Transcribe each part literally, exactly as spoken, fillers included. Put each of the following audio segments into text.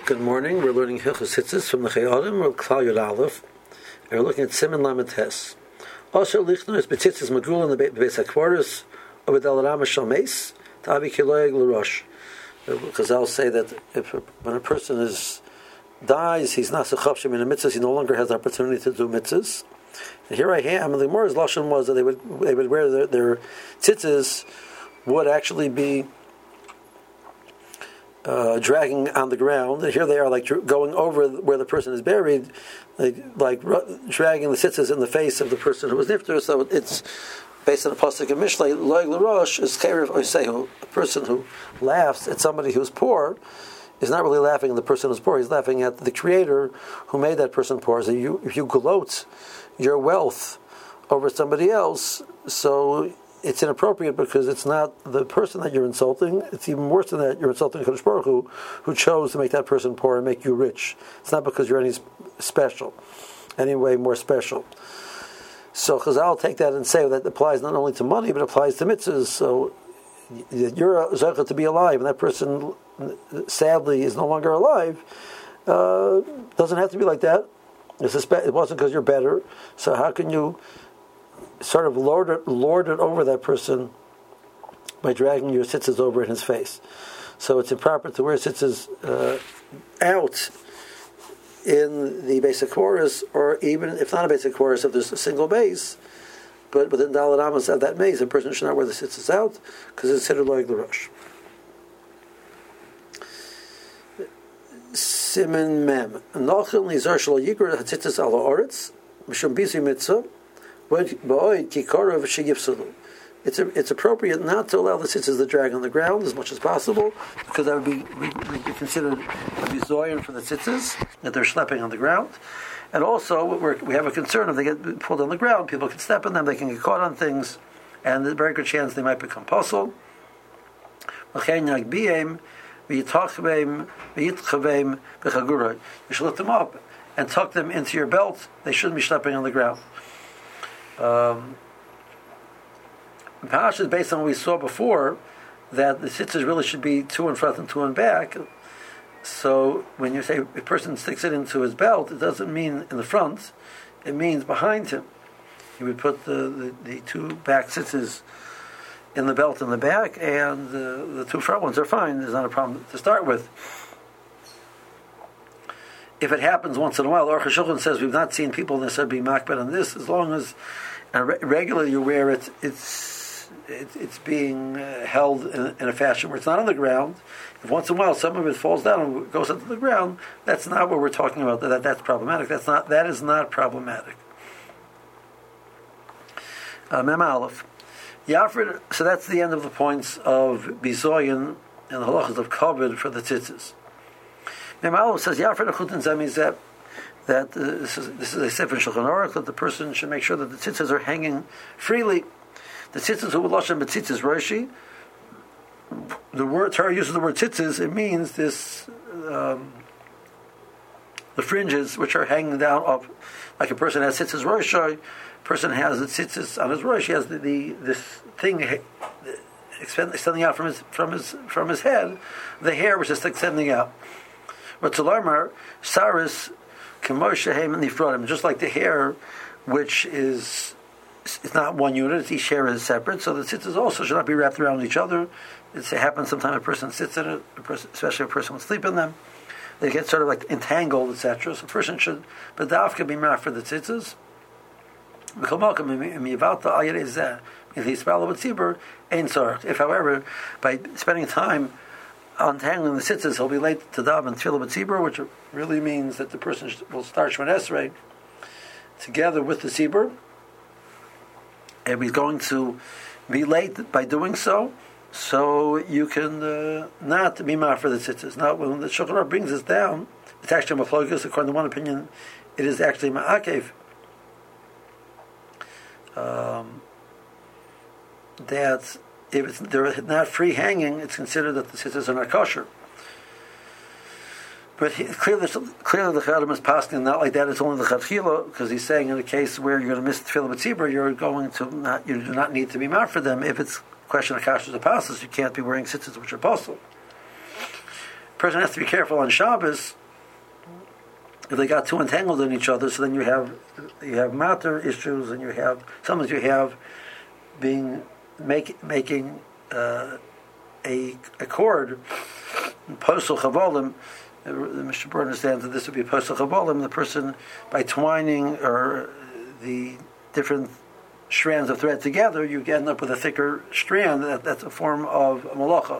Good morning. We're learning Hilchos Tzitzis from the Chayodim or Klal Yud Aleph. And we're looking at Siman Lamed Tes. Also, Lichner is Betzitzis Magul in the Beis HaKvoros or B'dal Rama Shalmeis Ta'avi Kiloeg L'Rosh. Because I'll say that if a, when a person is dies, he's not Sechapshim in a mitzvah, he no longer has the opportunity to do mitzvahs. And here I am, and the Gemara's lashon was that they would they would wear their, their tzitzis would actually be Uh, dragging on the ground, and here they are, like going over where the person is buried, like, like dragging the tzitzis in the face of the person who was nifter. So it's based on a pasuk of Mishlei. Loig l'rosh is kerev oisehu. A person who laughs at somebody who's poor is not really laughing at the person who's poor. He's laughing at the Creator who made that person poor. So you, if you gloat your wealth over somebody else, so it's inappropriate because it's not the person that you're insulting. It's even worse than that. You're insulting Kadosh Baruch Hu, who chose to make that person poor and make you rich. It's not because you're any special, any way more special. So Chazal take that and say that applies not only to money, but applies to mitzvahs. So you're zeicha to be alive, and that person sadly is no longer alive. Uh, doesn't have to be like that. It wasn't because you're better. So how can you sort of lord it, lord it over that person by dragging your tzitzis over in his face? So it's improper to wear tzitzis uh, out in the basic chorus, or even if not a basic chorus, if there's a single base, but within Dalet Amos of that maze, a person should not wear the tzitzis out because it's considered like the rush. Siman Mem. Nochin lizar shelo yikra hatzitzis ala oretz mishum bizu mitzvah. It's it's appropriate not to allow the tzitzis to drag on the ground as much as possible, because that would be, would be considered a bizoyan for the tzitzis, that they're schlepping on the ground. And also, we're, we have a concern if they get pulled on the ground, people can step in them, they can get caught on things, and there's a very good chance they might become puzzled. You should lift them up and tuck them into your belt. They shouldn't be schlepping on the ground. Um, Parash is based on what we saw before, that the tzitzis really should be two in front and two in back. So when you say a person sticks it into his belt, it doesn't mean in the front, it means behind him. He would put the, the, the two back tzitzis in the belt in the back, and uh, the two front ones are fine. There's not a problem to start with. If it happens once in a while, Aruch HaShulchan says we've not seen people necessarily be makbet on this. As long as and re- regularly you wear it, it's it, it's being uh, held in, in a fashion where it's not on the ground. If once in a while some of it falls down and goes into the ground, that's not what we're talking about. That that's problematic. That's not that is not problematic. Uh, Mem Aleph. Yafrid. So that's the end of the points of bizoyin and the halachas of kavod for the tzitzis. Mem says Yafred Achutin Zemizep, that uh, this is this is a sefer Shulchan Aruch, that the person should make sure that the tzitzis are hanging freely. The tzitzis who would lashon b'tzitzis Roshi. The word Torah uses the word tzitzis. It means this um, the fringes which are hanging down up, like a person has tzitzis Roshi. Person has the tzitzis on his Rosh. He has the, the this thing extending out from his from his from his head, the hair which is extending out. But to learn, saris k'moshehem nifrodim, just like the hair, which is it's not one unit; each hair is separate. So the tzitzis also should not be wrapped around each other. It happens sometimes a person sits in it, a person, especially if a person will sleep in them. They get sort of like entangled, et cetera. So a person should, but dafka be marked for the tzitzis. If, however, by spending time untangling the tzitzis, he'll be late to daven tefillah b'tzibur, which really means that the person will start Shemon Esrei together with the tzibur, and he's going to be late by doing so. So you can uh, not be mad for the tzitzis. Now, when the Shulchan Aruch brings this down, it's actually a machlokas. According to one opinion, it is actually ma'akev. Um, that if it's, they're not free hanging, it's considered that the tzitzis are not kosher. But he, clearly, clearly the Chayyim is passing not like that. It's only the Chatchila, because he's saying in a case where you're going to miss the tefillah b'tzibur, you're going to not, you do not need to be mad for them. If it's a question of kashrus or passes, you can't be wearing tzitzis which are possible. person has to be careful on Shabbos if they got too entangled in each other. So then you have you have matter issues, and you have sometimes you have being make, making uh, a a cord posel chavolim. Mister Burr understands that this would be posel chavolim. The person, by twining or the different strands of thread together, you end up with a thicker strand. That, that's a form of malacha.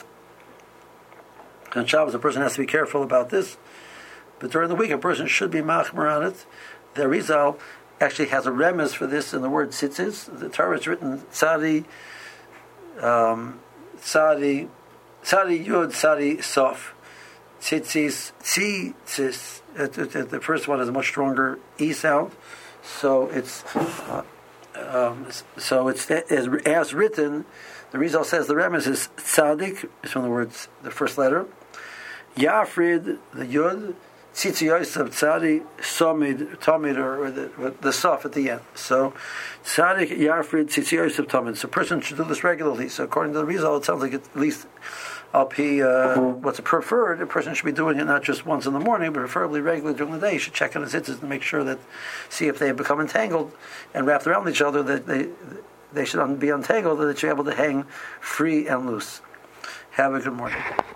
On Shabbos, a person has to be careful about this. But during the week, a person should be machmer on it. The Arizal actually has a remez for this in the word tzitzis. The Torah is written tzadi, um, tzadi, tzadi yud, tzadi sof. Tzitzis, tzitzis. The first one has a much stronger e sound, so it's uh, um, so it's as, as written. The Rizal says the remez is tzadik. It's from the words the first letter. Yafrid, the yud. Tzitzi Yosef Tzadi Somid Tomid, or the, the Sof at the end. So Tzadik Yarfrid Tzitzi Yosef Tomid. So a person should do this regularly. So according to the result, it sounds like at least Al Pi uh, what's preferred. A person should be doing it not just once in the morning, but preferably regularly during the day. You should check on his tzitzis and make sure that, see if they have become entangled and wrapped around each other, that they they should be untangled, that they should be able to hang free and loose. Have a good morning.